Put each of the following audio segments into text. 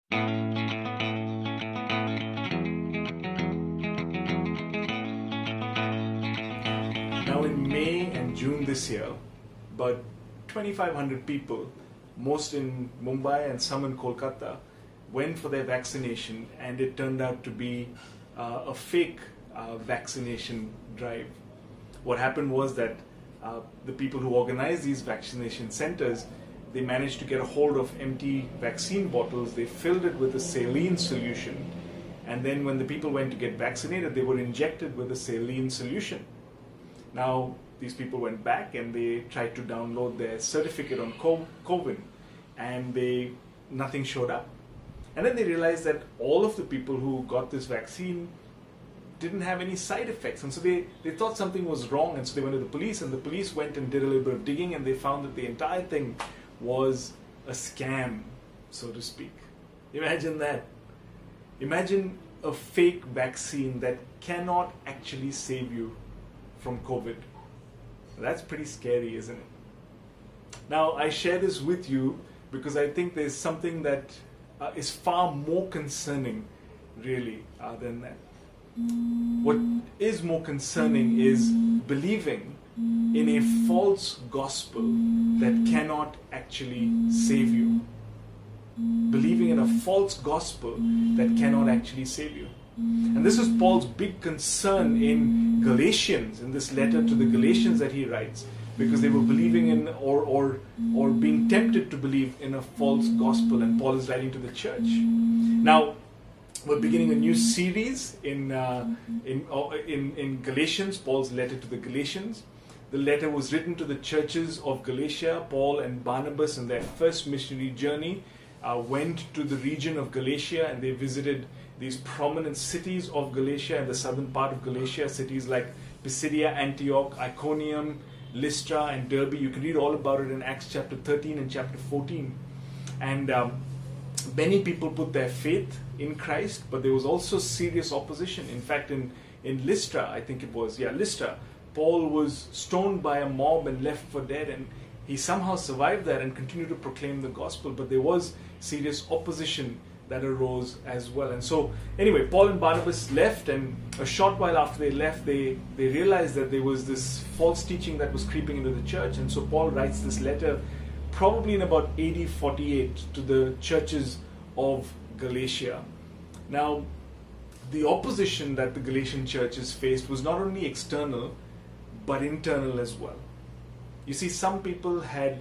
Now, in May and June this year, about 2,500 people, most in Mumbai and some in Kolkata, went for their vaccination, and it turned out to be a fake vaccination drive. What happened was that the people who organized these vaccination centers, they managed to get a hold of empty vaccine bottles. They filled it with a saline solution, and then when the people went to get vaccinated, they were injected with a saline solution. Now, these people went back and they tried to download their certificate on COVID, and nothing showed up. And then they realized that all of the people who got this vaccine didn't have any side effects. And so they thought something was wrong, and so they went to the police, and the police went and did a little bit of digging, and they found that the entire thing was a scam, so to speak. Imagine that. Imagine a fake vaccine that cannot actually save you from COVID. That's pretty scary, isn't it? Now, I share this with you because I think there's something that is far more concerning, really, than that. What is more concerning is believing in a false gospel that cannot actually save you. Believing in a false gospel that cannot actually save you. And this is Paul's big concern in Galatians, in this letter to the Galatians that he writes, because they were believing in or being tempted to believe in a false gospel, and Paul is writing to the church. Now, we're beginning a new series in Galatians, Paul's letter to the Galatians. The letter was written to the churches of Galatia. Paul and Barnabas, in their first missionary journey, went to the region of Galatia, and they visited these prominent cities of Galatia and the southern part of Galatia, cities like Pisidia, Antioch, Iconium, Lystra, and Derbe. You can read all about it in Acts chapter 13 and chapter 14. And many people put their faith in Christ, but there was also serious opposition. In fact, in Lystra, I think it was, Lystra, Paul was stoned by a mob and left for dead, and he somehow survived that and continued to proclaim the gospel, but there was serious opposition that arose as well. And so, anyway, Paul and Barnabas left, and a short while after they left, they realized that there was this false teaching that was creeping into the church, and so Paul writes this letter probably in about AD 48 to the churches of Galatia. Now, the opposition that the Galatian churches faced was not only external, but internal as well. You see, some people had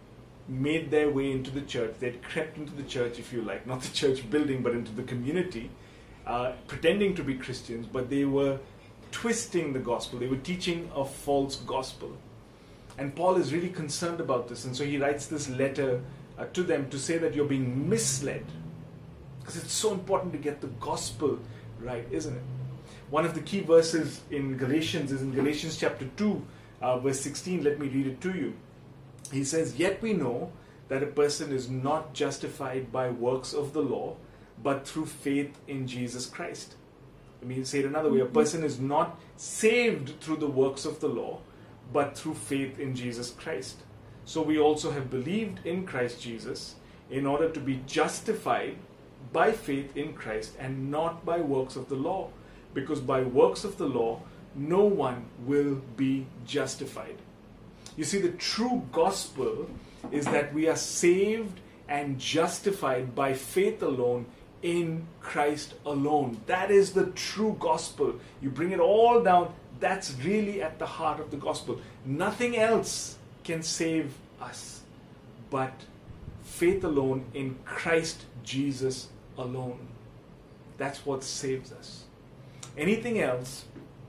made their way into the church. They'd crept into the church, if you like, not the church building, but into the community, pretending to be Christians, but they were twisting the gospel. They were teaching a false gospel. And Paul is really concerned about this, and so he writes this letter to them to say that you're being misled. Because it's so important to get the gospel right, isn't it? One of the key verses in Galatians is in Galatians chapter 2, verse 16. Let me read it to you. He says, "Yet we know that a person is not justified by works of the law, but through faith in Jesus Christ." Let me say it another way. A person is not saved through the works of the law, but through faith in Jesus Christ. So we also have believed in Christ Jesus in order to be justified by faith in Christ and not by works of the law, because by works of the law no one will be justified. You see, the true gospel is that we are saved and justified by faith alone in Christ alone. That is the true gospel. You bring it all down, that's really at the heart of the gospel. Nothing else can save us but faith alone in Christ Jesus alone. That's what saves us. Anything else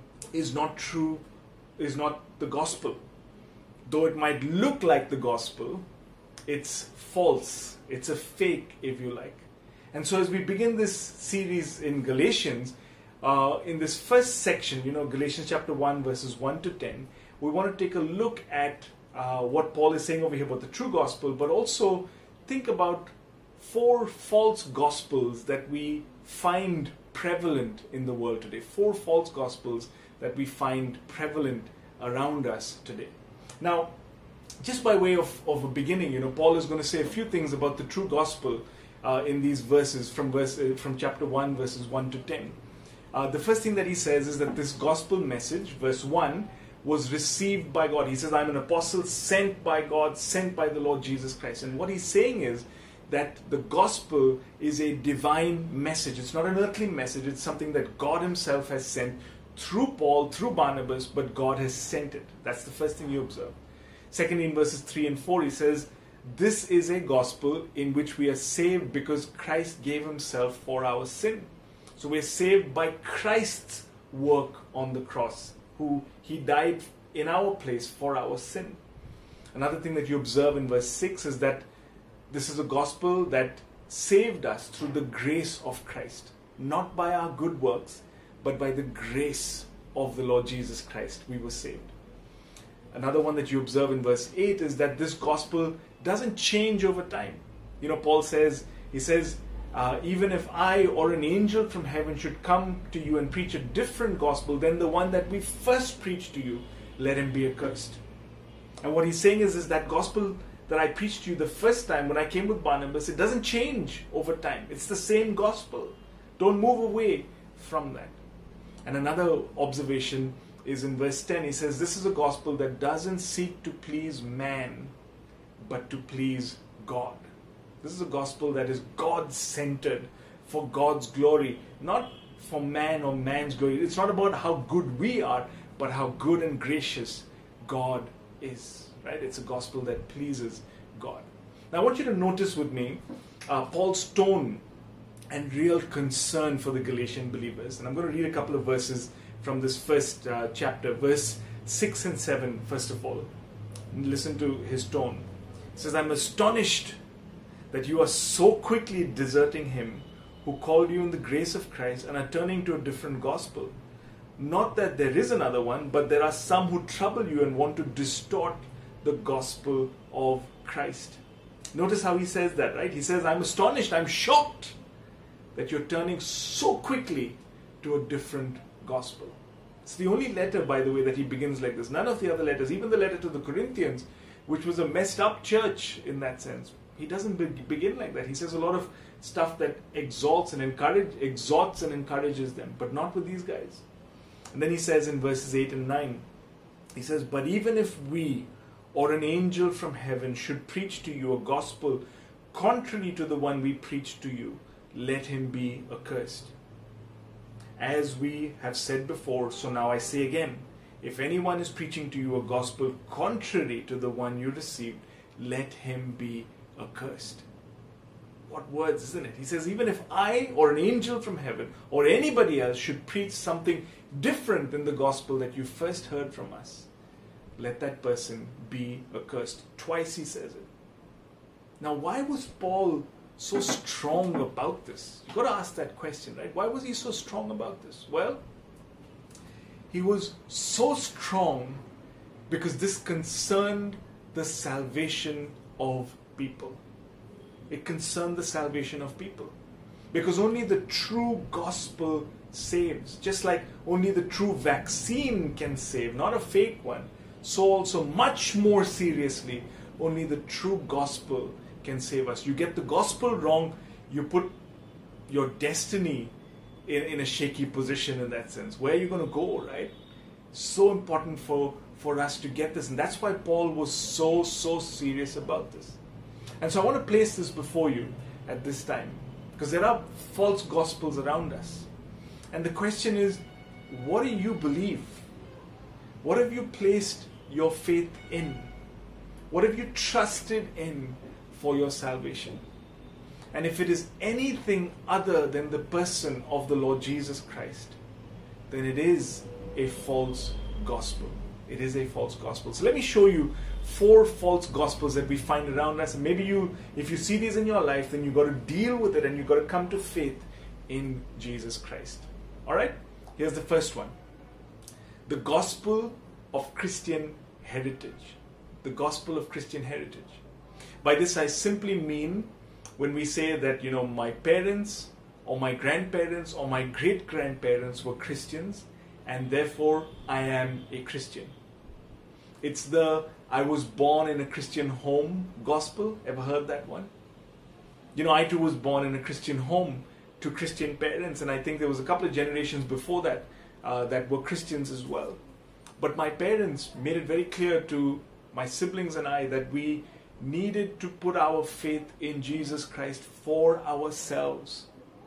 is not true, is not the gospel. Though it might look like the gospel, it's false. It's a fake, if you like. And so as we begin this series in Galatians, in this first section, Galatians chapter 1, verses 1 to 10, we want to take a look at what Paul is saying over here about the true gospel, but also think about 4 false gospels that we find prevalent in the world today. 4 false gospels that we find prevalent around us today. Now, just by way of a beginning, Paul is going to say a few things about the true gospel in these verses from chapter 1, verses 1 to 10. The first thing that he says is that this gospel message, verse 1, was received by God. He says, I'm an apostle sent by God, sent by the Lord Jesus Christ. And what he's saying is that the gospel is a divine message. It's not an earthly message. It's something that God himself has sent through Paul, through Barnabas, but God has sent it. That's the first thing you observe. Secondly, in verses 3 and 4, he says, this is a gospel in which we are saved because Christ gave himself for our sin. So we are saved by Christ's work on the cross, who he died in our place for our sin. Another thing that you observe in verse 6 is that this is a gospel that saved us through the grace of Christ, not by our good works, but by the grace of the Lord Jesus Christ we were saved. Another one that you observe in verse 8 is that this gospel doesn't change over time. You know, Paul says, even if I or an angel from heaven should come to you and preach a different gospel than the one that we first preached to you, let him be accursed. And what he's saying is that gospel that I preached to you the first time when I came with Barnabas, it doesn't change over time. It's the same gospel. Don't move away from that. And another observation is in verse 10. He says, this is a gospel that doesn't seek to please man, but to please God. This is a gospel that is God-centered, for God's glory, not for man or man's glory. It's not about how good we are, but how good and gracious God is. Right? It's a gospel that pleases God. Now I want you to notice with me Paul's tone and real concern for the Galatian believers. And I'm going to read a couple of verses from this first chapter, verse 6 and 7, first of all. And listen to his tone. It says, I'm astonished that you are so quickly deserting him who called you in the grace of Christ and are turning to a different gospel. Not that there is another one, but there are some who trouble you and want to distort the gospel of Christ. Notice how he says that, right? He says, I'm astonished, I'm shocked that you're turning so quickly to a different gospel. It's the only letter, by the way, that he begins like this. None of the other letters, even the letter to the Corinthians, which was a messed up church in that sense, he doesn't begin like that. He says a lot of stuff that exalts and encourages them, but not with these guys. And then he says in verses 8 and 9, he says, but even if we or an angel from heaven should preach to you a gospel contrary to the one we preached to you, let him be accursed. As we have said before, so now I say again, if anyone is preaching to you a gospel contrary to the one you received, let him be accursed. What words, isn't it? He says, even if I or an angel from heaven or anybody else should preach something different than the gospel that you first heard from us, let that person be accursed. Twice he says it. Now, why was Paul so strong about this? You've got to ask that question, right? Why was he so strong about this? Well, he was so strong because this concerned the salvation of people. It concerned the salvation of people. Because only the true gospel saves. Just like only the true vaccine can save, not a fake one. So also much more seriously, only the true gospel can save us. You get the gospel wrong, you put your destiny in a shaky position in that sense. Where are you going to go, right? So important for us to get this. And that's why Paul was so serious about this. And so I want to place this before you at this time. Because there are false gospels around us. And the question is, what do you believe? What have you placed your faith in? What have you trusted in for your salvation? And if it is anything other than the person of the Lord Jesus Christ, then it is a false gospel. It is a false gospel. So let me show you 4 false gospels that we find around us. And maybe if you see these in your life, then you've got to deal with it and you've got to come to faith in Jesus Christ. Alright? Here's the first one. The gospel of Christian heritage. The gospel of Christian heritage. By this I simply mean when we say that, my parents or my grandparents or my great-grandparents were Christians and therefore I am a Christian. It's the I was born in a Christian home gospel. Ever heard that one? I too was born in a Christian home to Christian parents, and I think there was a couple of generations before that that were Christians as well. But my parents made it very clear to my siblings and I that we needed to put our faith in Jesus Christ for ourselves.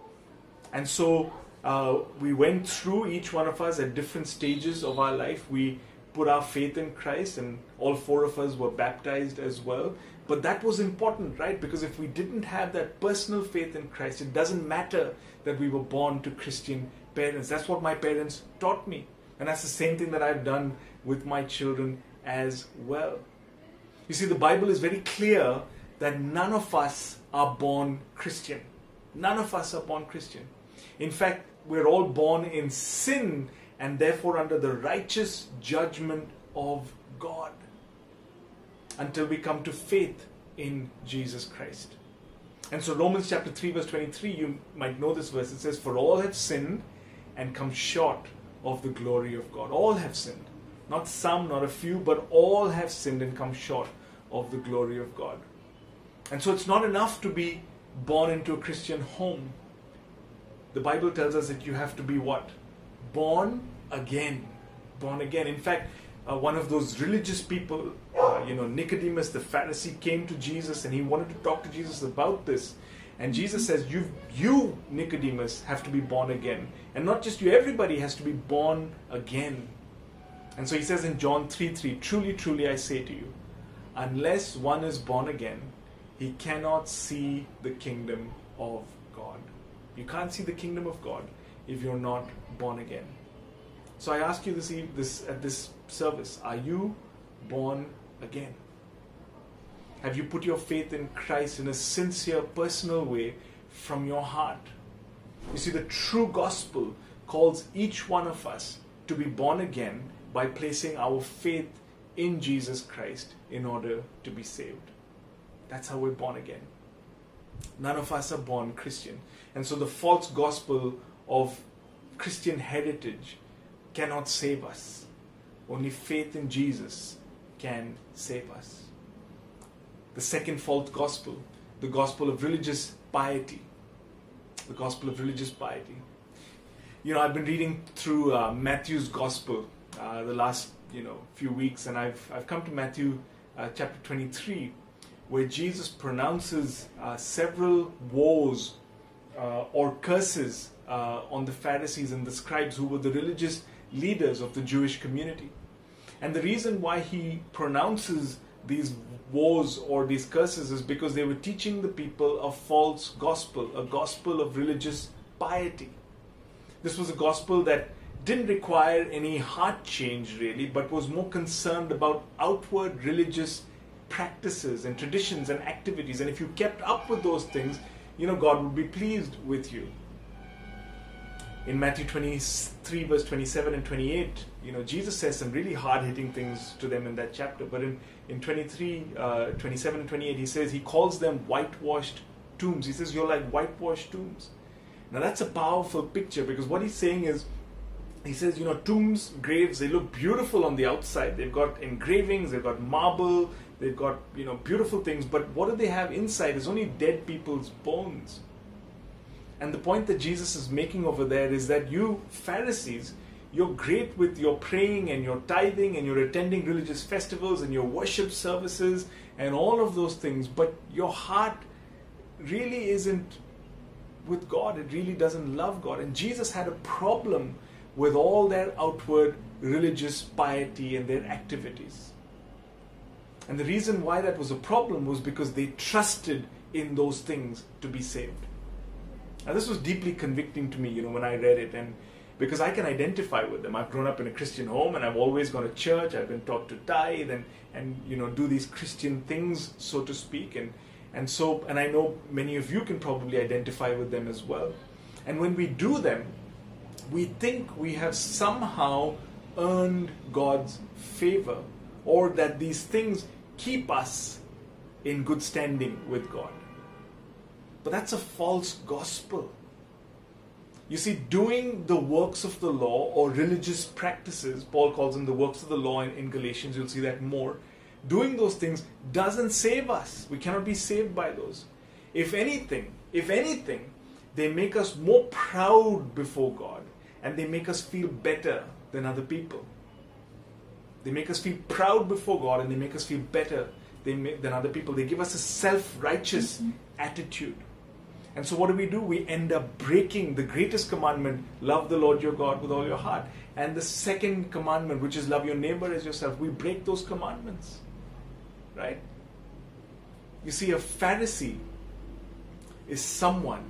And so we went through, each one of us at different stages of our life. We put our faith in Christ, and all 4 of us were baptized as well. But that was important, right? Because if we didn't have that personal faith in Christ, it doesn't matter that we were born to Christian parents. That's what my parents taught me. And that's the same thing that I've done with my children as well. You see, the Bible is very clear that none of us are born Christian. None of us are born Christian. In fact, we're all born in sin and therefore under the righteous judgment of God until we come to faith in Jesus Christ. And so Romans chapter 3 verse 23, you might know this verse. It says, "For all have sinned and come short of the glory of God." All have sinned. Not some, not a few, but all have sinned and come short of the glory of God. And so it's not enough to be born into a Christian home. The Bible tells us that you have to be what? Born again. Born again. In fact, one of those religious people, Nicodemus the Pharisee, came to Jesus and he wanted to talk to Jesus about this. And Jesus says, you, Nicodemus, have to be born again. And not just you, everybody has to be born again. And so he says in John 3:3, "Truly, truly, I say to you, unless one is born again, he cannot see the kingdom of God." You can't see the kingdom of God if you're not born again. So I ask you at this service, are you born again? Have you put your faith in Christ in a sincere, personal way from your heart? You see, the true gospel calls each one of us to be born again by placing our faith in Jesus Christ in order to be saved. That's how we're born again. None of us are born Christian. And so the false gospel of Christian heritage cannot save us. Only faith in Jesus can save us. The second false gospel, the gospel of religious piety. The gospel of religious piety. I've been reading through Matthew's gospel the last few weeks, and I've come to Matthew chapter 23, where Jesus pronounces several woes or curses on the Pharisees and the scribes, who were the religious leaders of the Jewish community. And the reason why he pronounces these woes or these curses is because they were teaching the people a false gospel, a gospel of religious piety. This was a gospel that didn't require any heart change really, but was more concerned about outward religious practices and traditions and activities. And if you kept up with those things, God would be pleased with you. In Matthew 23 verse 27 and 28, Jesus says some really hard-hitting things to them in that chapter. But in 23, 27 and 28, he calls them whitewashed tombs. He says, "You're like whitewashed tombs." Now that's a powerful picture, because what he's saying is, he says, tombs, graves, they look beautiful on the outside. They've got engravings, they've got marble, they've got, beautiful things. But what do they have inside? It's only dead people's bones. And the point that Jesus is making over there is that you Pharisees, you're great with your praying and your tithing and your attending religious festivals and your worship services and all of those things, but your heart really isn't with God. It really doesn't love God. And Jesus had a problem with all their outward religious piety and their activities. And the reason why that was a problem was because they trusted in those things to be saved. Now this was deeply convicting to me, when I read it, and because I can identify with them. I've grown up in a Christian home and I've always gone to church. I've been taught to tithe and do these Christian things, so to speak. And I know many of you can probably identify with them as well. And when we do them, we think we have somehow earned God's favor, or that these things keep us in good standing with God. But that's a false gospel. You see, doing the works of the law or religious practices, Paul calls them the works of the law in Galatians, you'll see that more. Doing those things doesn't save us. We cannot be saved by those. If anything, they make us more proud before God, and they make us feel better than other people. They make us feel proud before God, and they make us feel better than other people. They give us a self-righteous attitude. And so what do? We end up breaking the greatest commandment, love the Lord your God with all your heart. And the second commandment, which is love your neighbor as yourself, we break those commandments. Right? You see, a Pharisee is someone,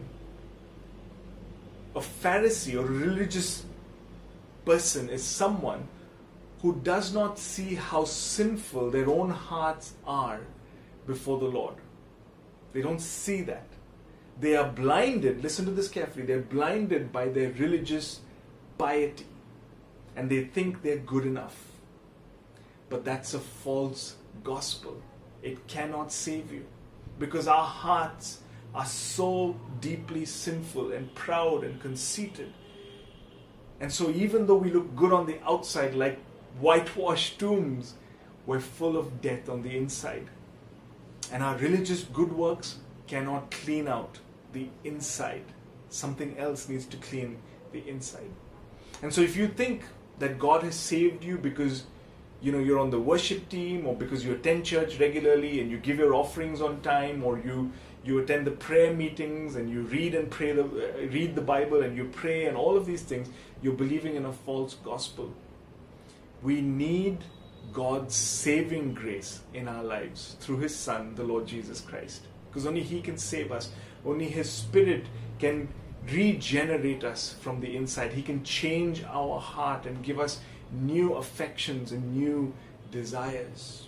a Pharisee or a religious person is someone who does not see how sinful their own hearts are before the Lord. They don't see that. They are blinded, listen to this carefully, they're blinded by their religious piety. And they think they're good enough. But that's a false gospel. It cannot save you. Because our hearts are so deeply sinful and proud and conceited. And so even though we look good on the outside like whitewashed tombs, we're full of death on the inside. And our religious good works cannot clean out the inside. Something else needs to clean the inside. And so if you think that God has saved you because you're on the worship team, or because you attend church regularly and you give your offerings on time, or you attend the prayer meetings and you read and pray read the Bible and you pray and all of these things, you're believing in a false gospel. We need God's saving grace in our lives through His Son, the Lord Jesus Christ. Because only He can save us. Only His Spirit can regenerate us from the inside. He can change our heart and give us new affections and new desires.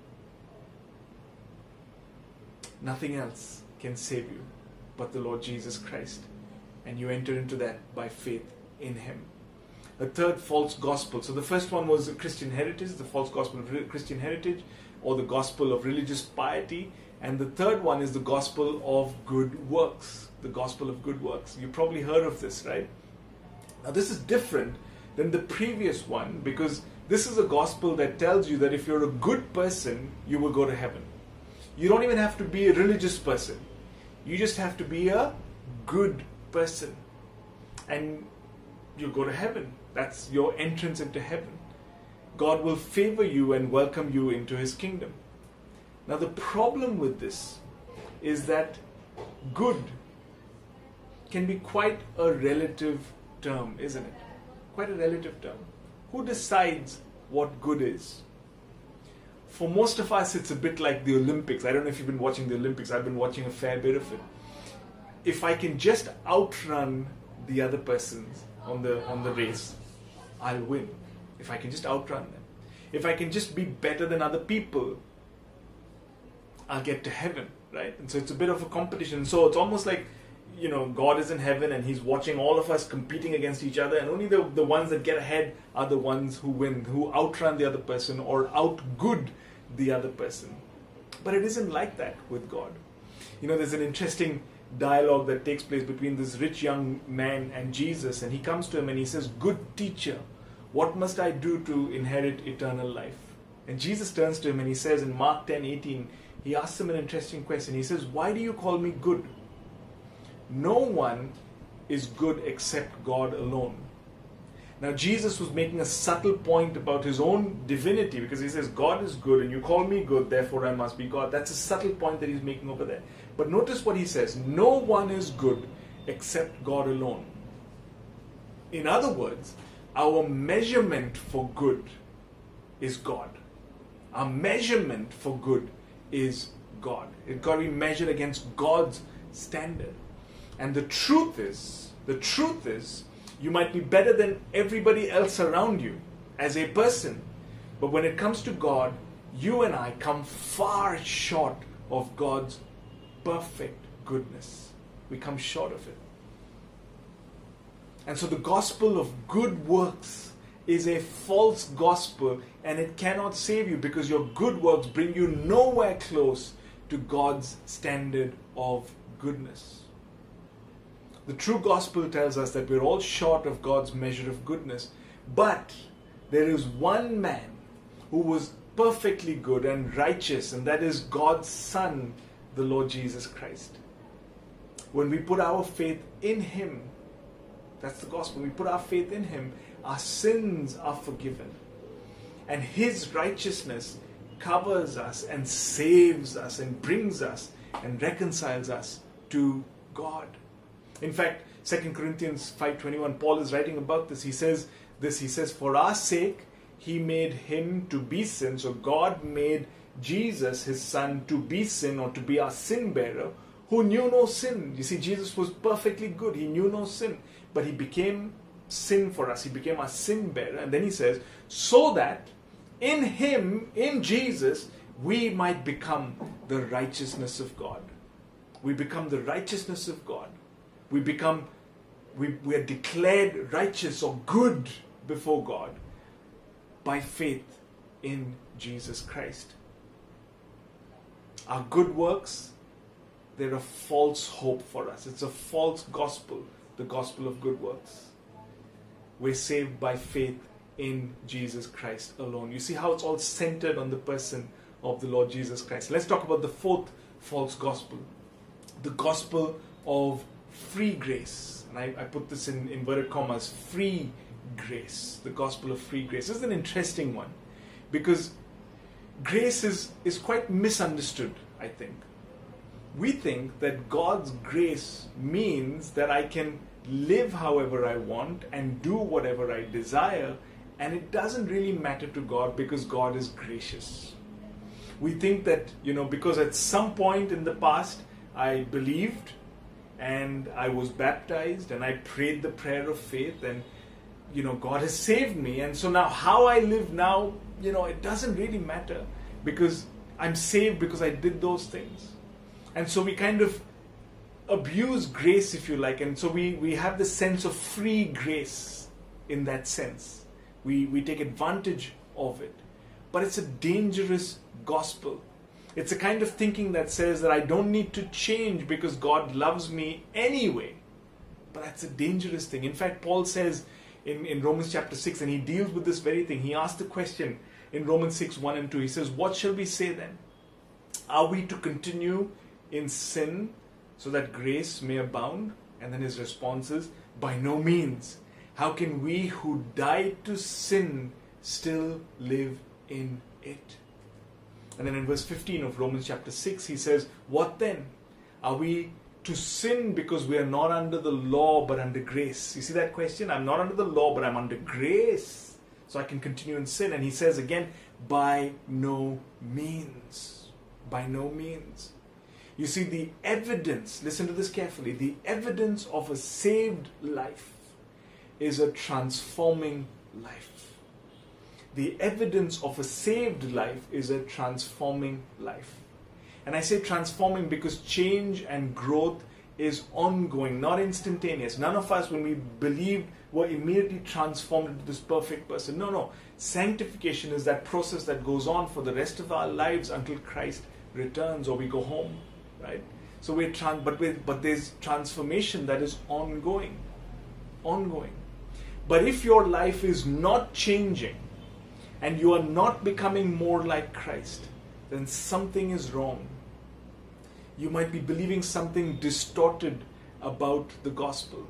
Nothing else can save you but the Lord Jesus Christ. And you enter into that by faith in Him. A third false gospel. So the first one was Christian heritage, the false gospel of Christian heritage, or the gospel of religious piety. And the third one is the gospel of good works. The gospel of good works. You probably heard of this, right? Now this is different than the previous one, because this is a gospel that tells you that if you're a good person, you will go to heaven. You don't even have to be a religious person. You just have to be a good person. And you'll go to heaven. That's your entrance into heaven. God will favor you and welcome you into His kingdom. Now the problem with this is that good can be quite a relative term, isn't it? Quite a relative term. Who decides what good is? For most of us, it's a bit like the Olympics. I don't know if you've been watching the Olympics. I've been watching a fair bit of it. If I can just outrun the other persons on the race, I'll win. If I can just outrun them. If I can just be better than other people, I'll get to heaven, right? And so it's a bit of a competition. So it's almost like, God is in heaven and He's watching all of us competing against each other, and only the ones that get ahead are the ones who win, who outrun the other person or outgood the other person. But it isn't like that with God. There's an interesting dialogue that takes place between this rich young man and Jesus, and He comes to him and He says, "Good teacher, what must I do to inherit eternal life?" And Jesus turns to him and He says in Mark 10:18, He asks him an interesting question. He says, "Why do you call me good? No one is good except God alone." Now Jesus was making a subtle point about His own divinity, because He says, God is good and you call me good, therefore I must be God. That's a subtle point that He's making over there. But notice what He says, no one is good except God alone. In other words, our measurement for good is God. Our measurement for good is God. It's got to be measured against God's standard. And the truth is, you might be better than everybody else around you as a person. But when it comes to God, you and I come far short of God's perfect goodness. We come short of it. And so the gospel of good works is a false gospel, and it cannot save you, because your good works bring you nowhere close to God's standard of goodness. The true gospel tells us that we're all short of God's measure of goodness, but there is one man who was perfectly good and righteous, and that is God's Son, the Lord Jesus Christ. when we put our faith in Him, that's the gospel, we put our faith in Him, our sins are forgiven. And His righteousness covers us and saves us and brings us and reconciles us to God. In fact, 2 Corinthians 5:21, Paul is writing about this. He says, for our sake, He made Him to be sin. So God made Jesus, His Son, to be sin, or to be our sin bearer, who knew no sin. You see, Jesus was perfectly good. He knew no sin. But He became sin for us. He became our sin bearer. And then He says, so that in Him, in Jesus, we might become the righteousness of God. We become the righteousness of God. We are declared righteous or good before God by faith in Jesus Christ. Our good works, they're a false hope for us. It's a false gospel, the gospel of good works. We're saved by faith in Jesus Christ alone. You see how it's all centered on the person of the Lord Jesus Christ. Let's talk about the fourth false gospel, the gospel of free grace. And I put this in inverted commas, free grace, the gospel of free grace. This is an interesting one because grace is quite misunderstood, I think. We think that God's grace means that I can live however I want and do whatever I desire, and it doesn't really matter to God because God is gracious. We think that, because at some point in the past I believed and I was baptized and I prayed the prayer of faith and, God has saved me. And so now how I live now, it doesn't really matter because I'm saved because I did those things. And so we kind of abuse grace, if you like. And so we have the sense of free grace in that sense. We take advantage of it. But it's a dangerous gospel. It's a kind of thinking that says that I don't need to change because God loves me anyway. But that's a dangerous thing. In fact, Paul says in Romans chapter 6, and he deals with this very thing. He asked the question in Romans 6, 1 and 2. He says, what shall we say then? Are we to continue in sin so that grace may abound? And then his response is, by no means. How can we who died to sin still live in it? And then in verse 15 of Romans chapter 6, he says, what then? Are we to sin because we are not under the law but under grace? You see that question? I'm not under the law but I'm under grace, so I can continue in sin. And he says again, by no means. By no means. You see, the evidence, listen to this carefully, the evidence of a saved life is a transforming life. The evidence of a saved life is a transforming life. And I say transforming because change and growth is ongoing, not instantaneous. None of us, when we believed, were immediately transformed into this perfect person. No. Sanctification is that process that goes on for the rest of our lives until Christ returns or we go home, right? So but there's transformation that is ongoing. But if your life is not changing and you are not becoming more like Christ, then something is wrong. You might be believing something distorted about the gospel.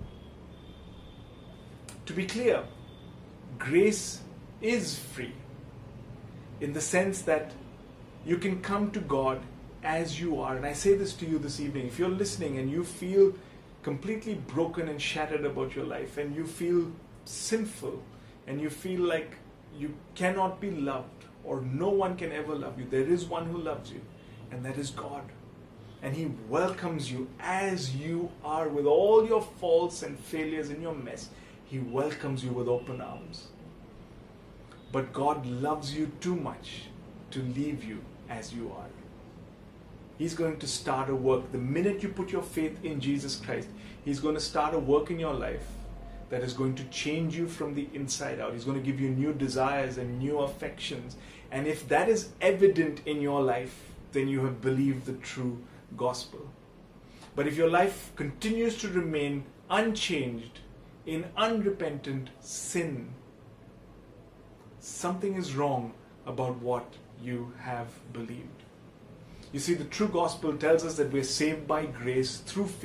To be clear, grace is free in the sense that you can come to God as you are. And I say this to you this evening. If you're listening and you feel completely broken and shattered about your life and you feel sinful and you feel like you cannot be loved or no one can ever love you, there is one who loves you, and that is God. And He welcomes you as you are with all your faults and failures and your mess. He welcomes you with open arms. But God loves you too much to leave you as you are. He's going to start a work. The minute you put your faith in Jesus Christ, He's going to start a work in your life that is going to change you from the inside out. He's going to give you new desires and new affections. And if that is evident in your life, then you have believed the true gospel. But if your life continues to remain unchanged in unrepentant sin, something is wrong about what you have believed. You see, the true gospel tells us that we're saved by grace through faith,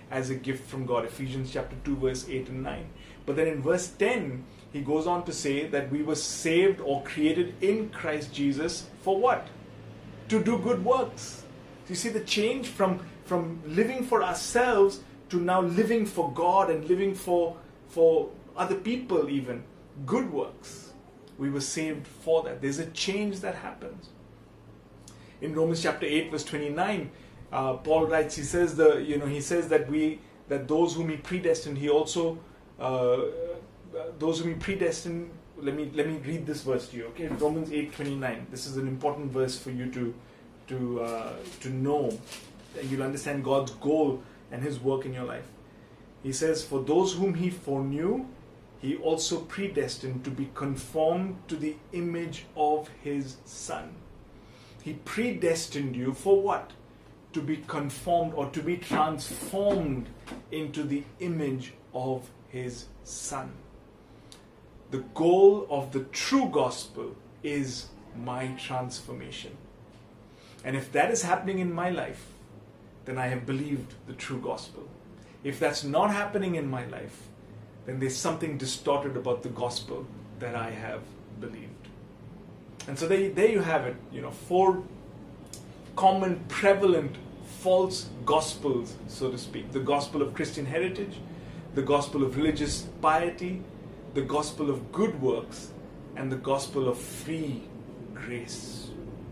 as a gift from God. Ephesians chapter 2 verse 8 and 9. But then in verse 10, he goes on to say that we were saved or created in Christ Jesus for what? To do good works. You see the change from living for ourselves to now living for God and living for other people even. Good works. We were saved for that. There's a change that happens. In Romans chapter 8 verse 29, Paul writes, he says that those whom he predestined, he also those whom he predestined. Let me read this verse to you. Okay, Romans 8:29. This is an important verse for you to know, and you'll understand God's goal and His work in your life. He says, "For those whom He foreknew, He also predestined to be conformed to the image of His Son." He predestined you for what? To be conformed or to be transformed into the image of His Son. The goal of the true gospel is my transformation. And if that is happening in my life, then I have believed the true gospel. If that's not happening in my life, then there's something distorted about the gospel that I have believed. And so there you have it, 4 common, prevalent, false gospels, so to speak. The gospel of Christian heritage, the gospel of religious piety, the gospel of good works, and the gospel of free grace.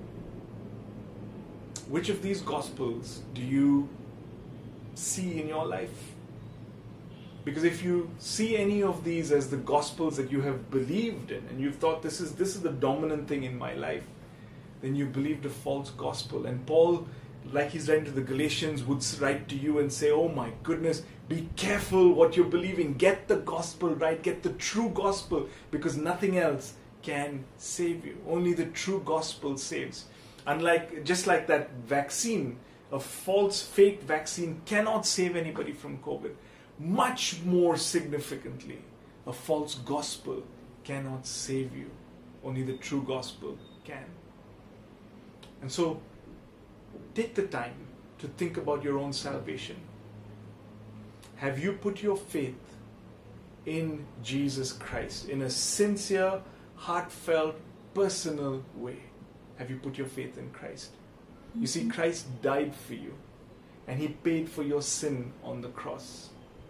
Which of these gospels do you see in your life? Because if you see any of these as the gospels that you have believed in, and you've thought this is the dominant thing in my life, then you believed a false gospel. And Paul, like he's writing to the Galatians, would write to you and say, oh my goodness, be careful what you're believing. Get the gospel right. Get the true gospel, because nothing else can save you. Only the true gospel saves. Just like that vaccine, a false, fake vaccine cannot save anybody from COVID. Much more significantly, a false gospel cannot save you. Only the true gospel can. And so, take the time to think about your own salvation. Have you put your faith in Jesus Christ in a sincere, heartfelt, personal way? Have you put your faith in Christ? You see, Christ died for you, and He paid for your sin on the cross,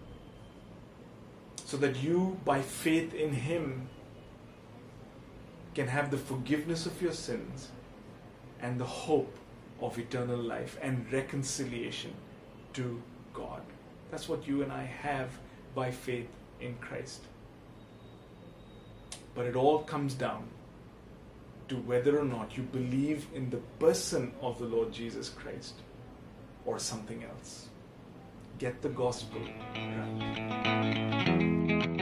so that you, by faith in Him, can have the forgiveness of your sins and the hope of eternal life and reconciliation to God. That's what you and I have by faith in Christ. But it all comes down to whether or not you believe in the person of the Lord Jesus Christ or something else. Get the gospel right.